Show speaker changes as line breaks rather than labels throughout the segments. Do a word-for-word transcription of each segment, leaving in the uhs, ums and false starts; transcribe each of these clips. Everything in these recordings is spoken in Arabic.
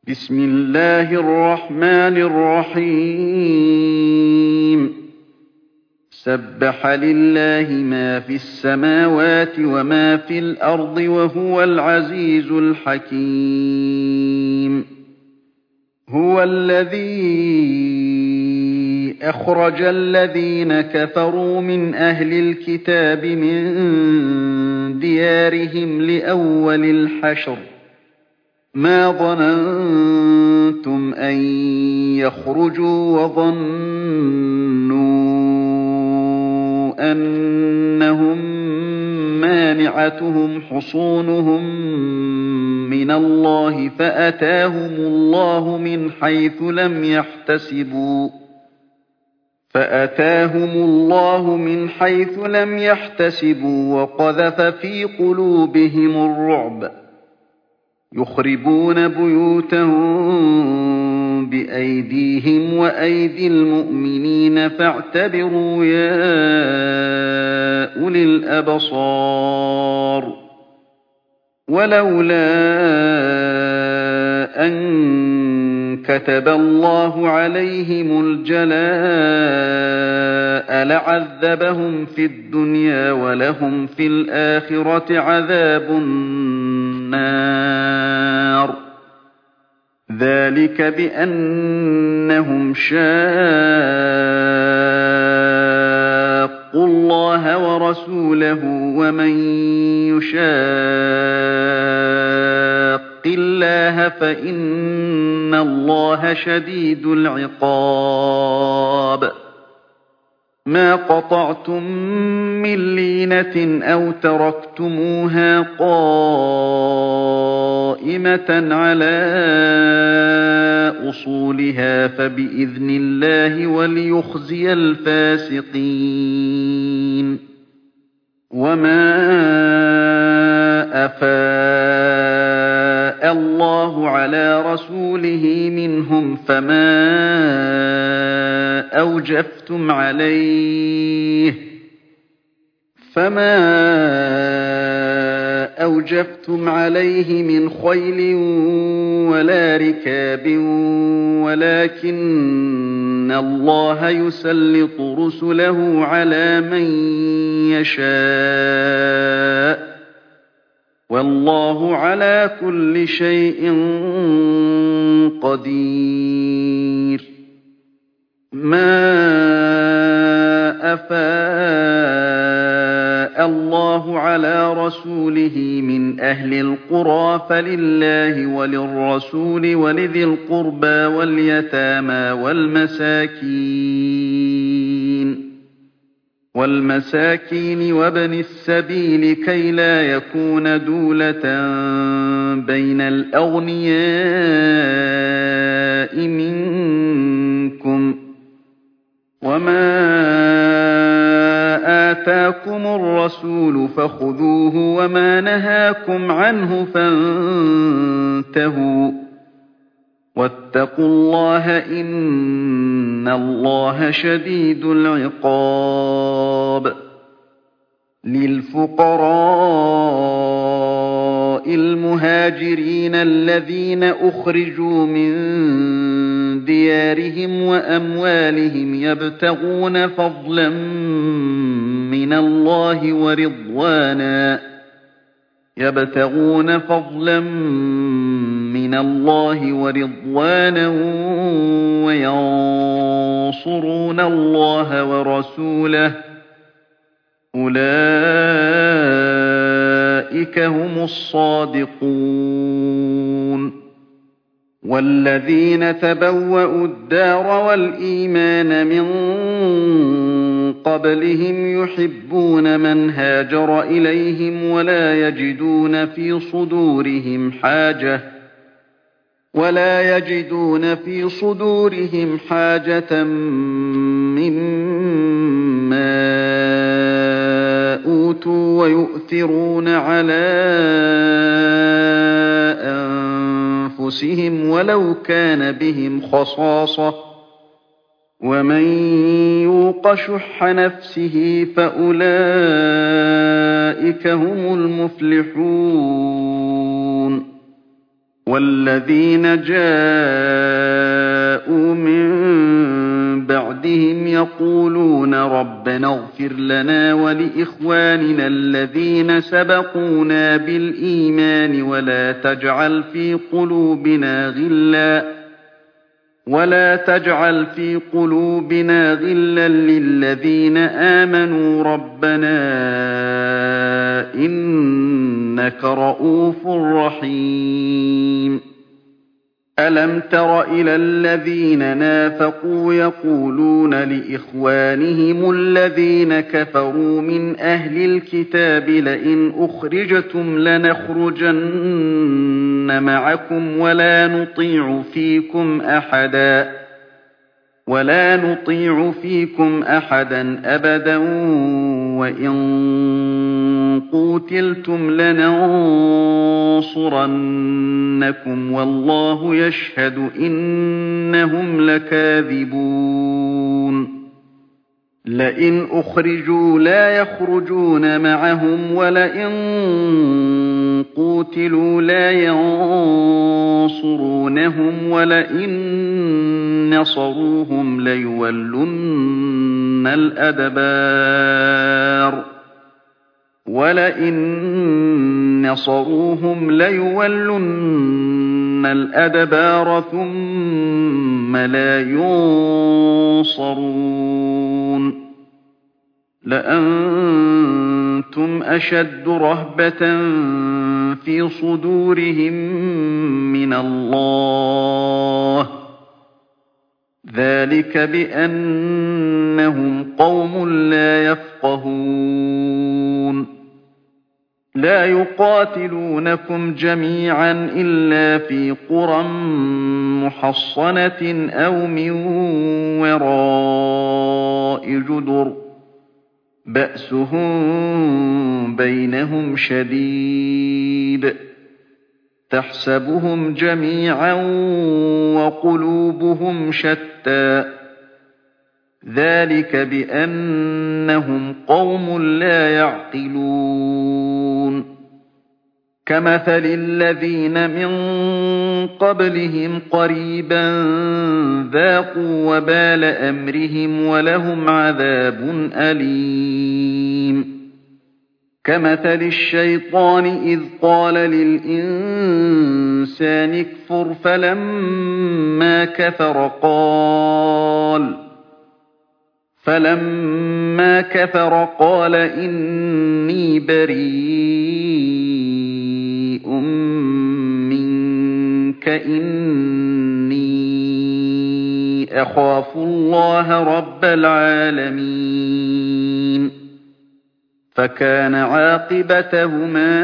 بسم الله الرحمن الرحيم سبح لله ما في السماوات وما في الأرض وهو العزيز الحكيم هو الذي أخرج الذين كفروا من أهل الكتاب من ديارهم لأول الحشر ما ظننتم أن يخرجوا وظنوا أنهم مانعتهم حصونهم من الله فأتاهم الله من حيث لم يحتسبوا فأتاهم الله من حيث لم يحتسبوا وقذف في قلوبهم الرعب يخربون بيوتهم بأيديهم وأيدي المؤمنين فاعتبروا يا أولي الأبصار ولولا أن كتب الله عليهم الجلاء لعذبهم في الدنيا ولهم في الآخرة عذاب النار ذلك بأنهم شاقوا الله ورسوله ومن يشاق الله فإن الله شديد العقاب ما قطعتم من لينة أو تركتموها قائمة على أصولها فبإذن الله وليخزي الفاسقين وما أفاء الله على رسوله منهم فما أوجفتم عليه فما أوجفتم عليه من خيل ولا ركاب ولكن الله يسلط رسله على من يشاء والله على كل شيء قدير ما أفاء الله على رسوله من أهل القرى فلله وللرسول ولذي القربى واليتامى والمساكين والمساكين وابن السبيل كي لا يكون دولة بين الأغنياء منكم وما آتاكم الرسول فخذوه وما نهاكم عنه فانتهوا واتقوا الله إن الله شديد العقاب للفقراء المهاجرين الذين أخرجوا من ديارهم وأموالهم يبتغون فضلا من الله ورضوانا يبتغون فضلا من الله ورضوانا وينصرون الله ورسوله أولئك هم الصادقون والذين تبوأوا الدار والإيمان من قبلهم يحبون من هاجر إليهم ولا يجدون في صدورهم حاجة ولا يجدون في صدورهم حاجة مما أوتوا ويؤثرون على أنفسهم ولو كان بهم خصاصة ومن يوق شح نفسه فأولئك هم المفلحون وَالَّذِينَ جَاءُوا مِن بَعْدِهِمْ يَقُولُونَ رَبَّنَا اغْفِرْ لَنَا وَلِإِخْوَانِنَا الَّذِينَ سَبَقُونَا بِالْإِيمَانِ وَلَا تَجْعَلْ فِي قُلُوبِنَا غِلًّا وَلَا تَجْعَلْ فِي قُلُوبِنَا غِلًّا لِّلَّذِينَ آمَنُوا رَبَّنَا إِنَّكَ رَءُوفٌ رَّحِيمٌ أَلَمْ تَرَ إِلَى الَّذِينَ نَافَقُوا يَقُولُونَ لِإِخْوَانِهِمُ الَّذِينَ كَفَرُوا مِنْ أَهْلِ الْكِتَابِ لَئِنْ أُخْرِجْتُمْ لَنَخْرُجَنَّ مَعَكُمْ وَلَا نُطِيعُ فِيكُمْ أَحَدًا وَلَا نُطِيعُ فِيكُمْ أَحَدًا أَبَدًا وَإِن قُوتِلْتُمْ لَنَنصُرَنَّكُمْ وَاللَّهُ يَشْهَدُ إِنَّهُمْ لَكَاذِبُونَ لَئِنْ أُخْرِجُوا لَا يَخْرُجُونَ مَعَهُمْ وَلَئِن قُوتِلُوا لَا يَنصُرُونَهُمْ وَلَئِن نَّصَرُوهُمْ لَيُوَلُّنَّ الْأَدْبَارَ وَلَئِن نَّصَرُوهُمْ لَيُوَلُّنَّ الْأَدْبَارَ ثُمَّ لَا يُنصَرُونَ لَأَنتُمْ أَشَدُّ رَهْبَةً فِي صُدُورِهِم مِّنَ اللَّهِ ۚ ذَٰلِكَ بِأَنَّهُمْ قَوْمٌ لَّا يَفْقَهُونَ لَا يُقَاتِلُونَكُمْ جَمِيعًا إِلَّا فِي قُرًى مُّحَصَّنَةٍ أَوْ مِن وَرَاءِ جُدُرٍ ۚ بَأْسُهُم بَيْنَهُمْ شَدِيدٌ تَحْسَبُهُمْ جَمِيعًا وَقُلُوبُهُمْ شَتَّىٰ ذَٰلِكَ بِأَنَّهُمْ قَوْمٌ لَّا يَعْقِلُونَ كَمَثَلِ الَّذِينَ مِن قَبْلِهِمْ قَرِيبًا ذَاقُوا وَبَالَ أَمْرِهِمْ وَلَهُمْ عَذَابٌ أَلِيمٌ كَمَثَلِ الشَّيْطَانِ إِذْ قَالَ لِلْإِنسَانِ اكْفُرْ فَلَمَّا كَفَرَ قَالَ فَلَمَّا كَفَرَ قَالَ إِنِّي بَرِيءٌ مِّنكَ إِنِّي أَخَافُ اللَّهَ رَبَّ الْعَالَمِينَ فَكَانَ عَاقِبَتَهُمَا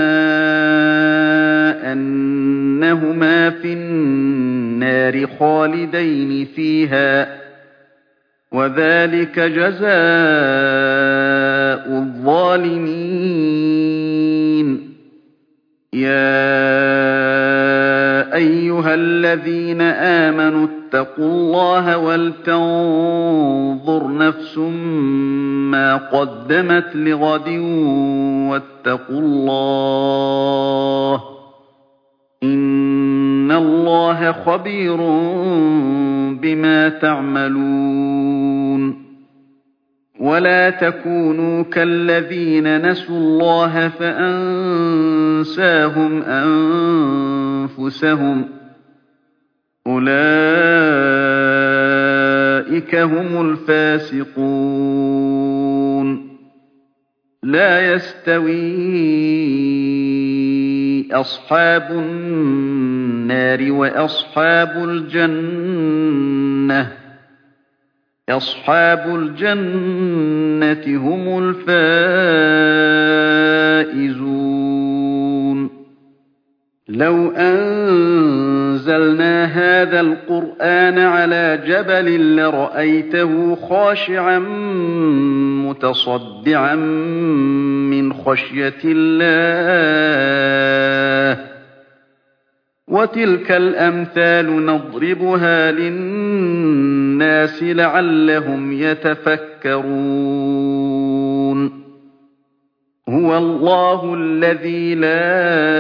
أَنَّهُمَا فِي النَّارِ خَالِدَيْنِ فِيهَا ۚ وَذَٰلِكَ جَزَاءُ الظَّالِمِينَ يَا أَيُّهَا الَّذِينَ آمَنُوا اتَّقُوا اللَّهَ وَلْتَنظُرْ نَفْسٌ مَّا قَدَّمَتْ لِغَدٍ وَاتَّقُوا اللَّهَ ۚ إِنَّ اللَّهَ خَبِيرٌ بِمَا تَعْمَلُونَ وَلَا تَكُونُوا كَالَّذِينَ نَسُوا اللَّهَ فَأَنسَاهُمْ أَنفُسَهُمْ ۚ أُولَٰئِكَ هُمُ الْفَاسِقُونَ لَا يَسْتَوِي أَصْحَابُ النَّارِ وَأَصْحَابُ الْجَنَّةِ أَصْحَابُ الْجَنَّةِ هُمُ الْفَائِزُونَ لَوْ أَنزَلْنَا هَٰذَا الْقُرْآنَ عَلَىٰ جَبَلٍ لَّرَأَيْتَهُ خَاشِعًا مُّتَصَدِّعًا مِّنْ خَشْيَةِ اللَّهِ ۚ وَتِلْكَ الْأَمْثَالُ نَضْرِبُهَا لِلنَّاسِ لَعَلَّهُمْ يَتَفَكَّرُونَ هو الله الذي لا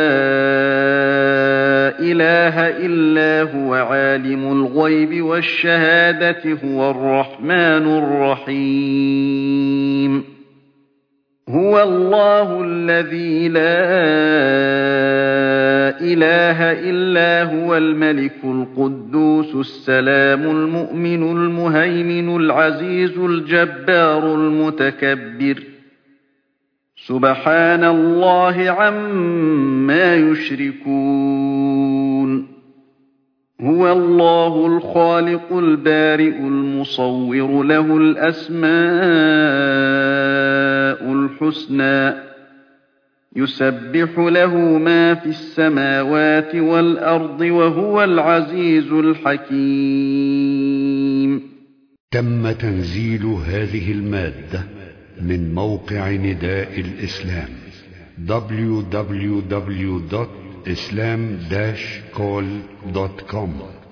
إله إلا هو عالم الغيب والشهادة هو الرحمن الرحيم هو الله الذي لا إله إلا هو الملك القدوس السلام المؤمن المهيمن العزيز الجبار المتكبر سبحان الله عما يشركون هو الله الخالق البارئ المصور له الأسماء الحسنى يسبح له ما في السماوات والأرض وهو العزيز الحكيم.
تم تنزيل هذه المادة من موقع نداء الإسلام دبليو دبليو دبليو دوت إسلام داش كول دوت كوم.